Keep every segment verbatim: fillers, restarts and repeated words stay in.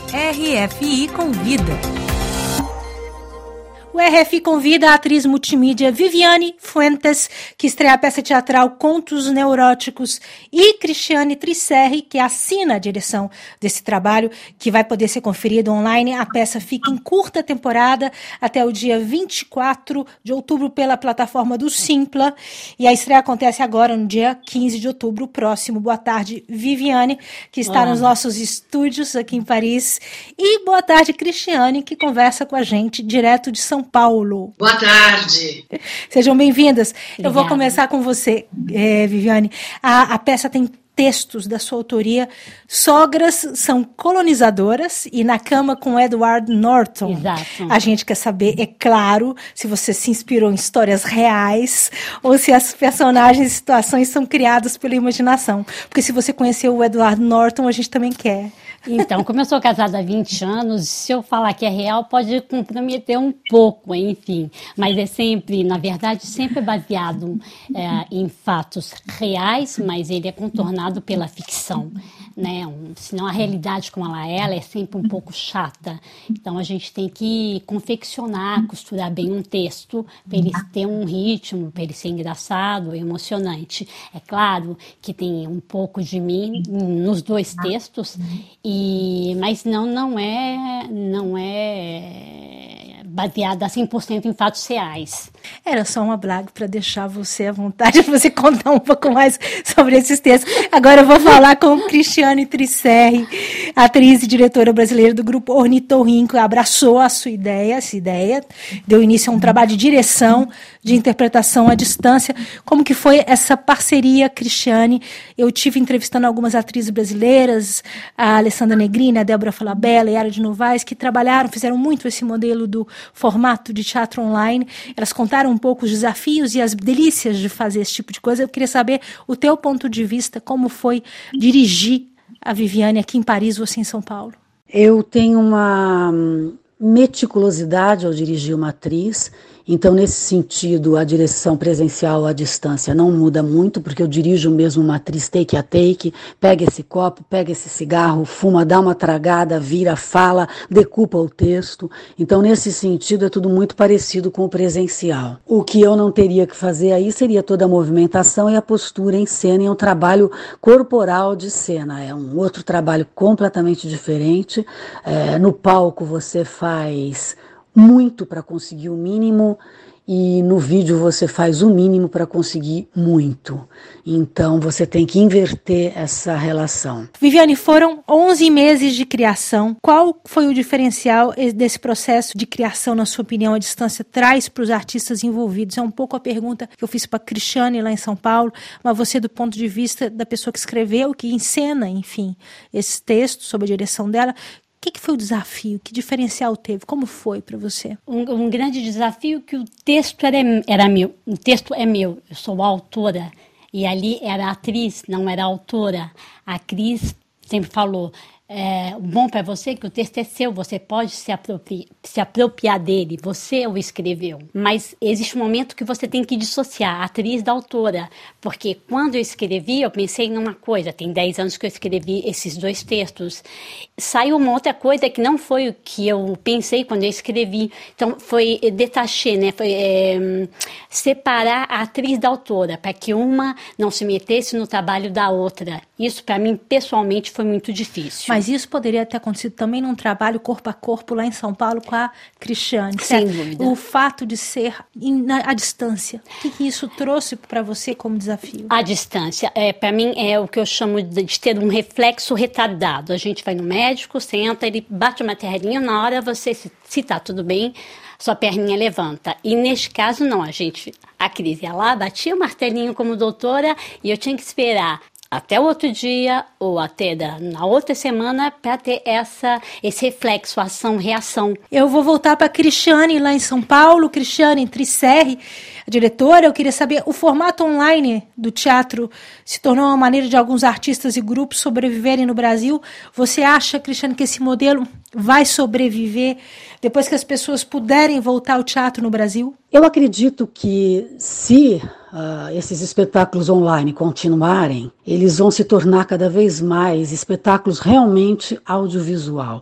R F I Convida. O R F I convida a atriz multimídia Viviane Fuentes, que estreia a peça teatral Contos Neuróticos, e Cristiane Trisserri, que assina a direção desse trabalho, que vai poder ser conferido online. A peça fica em curta temporada até o dia vinte e quatro de outubro pela plataforma do Simpla, e a estreia acontece agora no dia quinze de outubro próximo. Boa tarde, Viviane, que está Olá. Nos nossos estúdios aqui em Paris, e boa tarde, Cristiane, que conversa com a gente direto de São Paulo. Boa tarde. Sejam bem-vindas. Obrigada. Eu vou começar com você, é, Viviane. A, a peça tem textos da sua autoria. Sogras são colonizadoras e Na Cama com Edward Norton. Exato. A gente quer saber, é claro, se você se inspirou em histórias reais ou se as personagens e situações são criadas pela imaginação. Porque se você conheceu o Edward Norton, a gente também quer. Então, como eu sou casada há vinte anos, se eu falar que é real, pode comprometer um pouco, enfim. Mas é sempre, na verdade, sempre baseado é, em fatos reais, mas ele é contornado pela ficção, né? Um, senão a realidade como ela é, ela é sempre um pouco chata. Então, a gente tem que confeccionar, costurar bem um texto para ele ter um ritmo, para ele ser engraçado, emocionante. É claro que tem um pouco de mim nos dois textos, e E, mas não, não é, não é baseada cem por cento em fatos reais. Era só uma blague para deixar você à vontade, para você contar um pouco mais sobre esses textos. Agora eu vou falar com Cristiane Trisserri, atriz e diretora brasileira do grupo Ornitorrinco. Abraçou a sua ideia, essa ideia, deu início a um trabalho de direção, de interpretação à distância. Como que foi essa parceria, Cristiane? Eu tive entrevistando algumas atrizes brasileiras, a Alessandra Negrini, a Débora Falabella, a Yara de Novaes, que trabalharam, fizeram muito esse modelo do formato de teatro online. Elas contaram um pouco os desafios e as delícias de fazer esse tipo de coisa. Eu queria saber o teu ponto de vista, como foi dirigir a Viviane aqui em Paris, você em São Paulo. Eu tenho uma meticulosidade ao dirigir uma atriz. Então, nesse sentido, a direção presencial à distância não muda muito, porque eu dirijo mesmo uma atriz take a take, pega esse copo, pega esse cigarro, fuma, dá uma tragada, vira, fala, decupa o texto. Então, nesse sentido, é tudo muito parecido com o presencial. O que eu não teria que fazer aí seria toda a movimentação e a postura em cena, e um trabalho corporal de cena. É um outro trabalho completamente diferente. É, no palco você faz muito para conseguir o mínimo, e no vídeo você faz o mínimo para conseguir muito. Então você tem que inverter essa relação. Viviane, foram onze meses de criação. Qual foi o diferencial desse processo de criação, na sua opinião, a distância traz para os artistas envolvidos? É um pouco a pergunta que eu fiz para a Cristiane lá em São Paulo, mas você, do ponto de vista da pessoa que escreveu, que encena, enfim, esse texto, sob a direção dela, o que, que foi o desafio? Que diferencial teve? Como foi para você? Um, um grande desafio que o texto era, era meu. O texto é meu. Eu sou a autora. E ali era a atriz, não era a autora. A Cris sempre falou, é, o bom para você é que o texto é seu, você pode se, apropri- se apropriar dele, você o escreveu. Mas existe um momento que você tem que dissociar a atriz da autora, porque quando eu escrevi, eu pensei numa coisa, tem dez anos que eu escrevi esses dois textos, saiu uma outra coisa que não foi o que eu pensei quando eu escrevi, então foi detachar, né? Foi é, separar a atriz da autora, para que uma não se metesse no trabalho da outra. Isso para mim, pessoalmente, foi muito difícil. Mas isso poderia ter acontecido também num trabalho corpo a corpo lá em São Paulo com a Cristiane. Sem dúvida. O fato de ser à distância. O que, que isso trouxe para você como desafio? A distância, é, para mim, é o que eu chamo de, de ter um reflexo retardado. A gente vai no médico, senta, ele bate uma terrinha, na hora você, se, se tá tudo bem, sua perninha levanta. E neste caso, não, a gente, a Cris ia lá, batia o martelinho como doutora e eu tinha que esperar até o outro dia ou até da, na outra semana para ter essa, esse reflexo, ação, reação. Eu vou voltar para a Cristiane lá em São Paulo. Cristiane Trisserri, a diretora, eu queria saber, o formato online do teatro se tornou uma maneira de alguns artistas e grupos sobreviverem no Brasil. Você acha, Cristiane, que esse modelo vai sobreviver depois que as pessoas puderem voltar ao teatro no Brasil? Eu acredito que se uh, esses espetáculos online continuarem, eles vão se tornar cada vez mais espetáculos realmente audiovisual.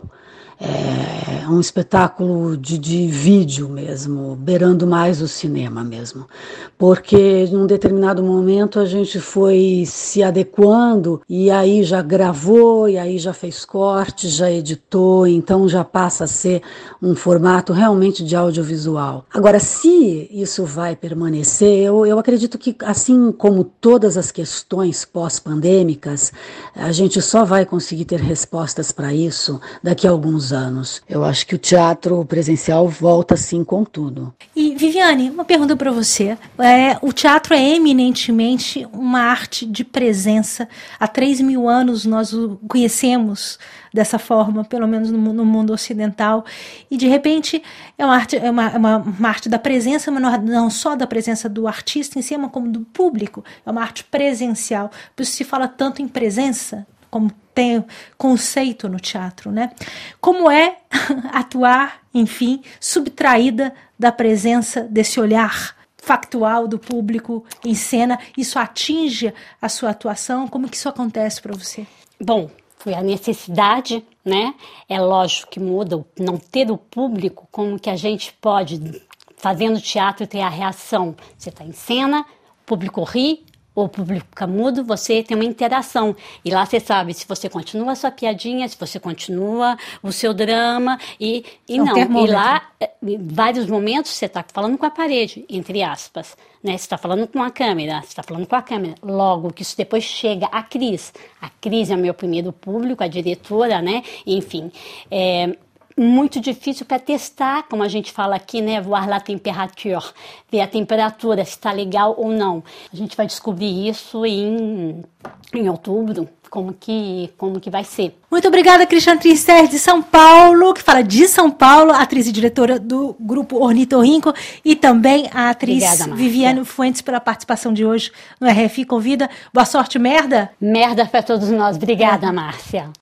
É um espetáculo de, de vídeo mesmo, beirando mais o cinema mesmo, porque em um determinado momento a gente foi se adequando e aí já gravou, e aí já fez corte, já editou, então já passa a ser um formato realmente de audiovisual. Agora, se isso vai permanecer, eu, eu acredito que, assim como todas as questões pós-pandêmicas, a gente só vai conseguir ter respostas para isso daqui a alguns anos. Eu acho que o teatro presencial volta sim com tudo. E Viviane, uma pergunta para você. É, o teatro é eminentemente uma arte de presença. Há três mil anos nós o conhecemos dessa forma, pelo menos no, no mundo ocidental. E de repente é uma arte, é uma, é uma, uma arte da presença, mas não, não só da presença do artista em si, mas como do público. É uma arte presencial. Por isso se fala tanto em presença, como tem conceito no teatro, né? Como é atuar, enfim, subtraída da presença desse olhar factual do público em cena? Isso atinge a sua atuação? Como que isso acontece para você? Bom, foi a necessidade, né? É lógico que muda, não ter o público, como que a gente pode, fazendo teatro, ter a reação. Você está em cena, o público ri, o público fica mudo, você tem uma interação. E lá você sabe se você continua a sua piadinha, se você continua o seu drama. E, e não, e lá, em vários momentos, você está falando com a parede, entre aspas. Né? Você está falando com a câmera, você está falando com a câmera. Logo que isso depois chega à Cris. A Cris é o meu primeiro público, a diretora, né? Enfim, é muito difícil para testar, como a gente fala aqui, né, voir la temperature, ver a temperatura, se está legal ou não. A gente vai descobrir isso em, em outubro, como que, como que vai ser. Muito obrigada, Cristiane Trisser, de São Paulo, que fala de São Paulo, atriz e diretora do grupo Ornitorrinco, e também a atriz obrigada, Viviane Fuentes, pela participação de hoje no R F I Convida. Boa sorte, merda! Merda para todos nós. Obrigada, Márcia.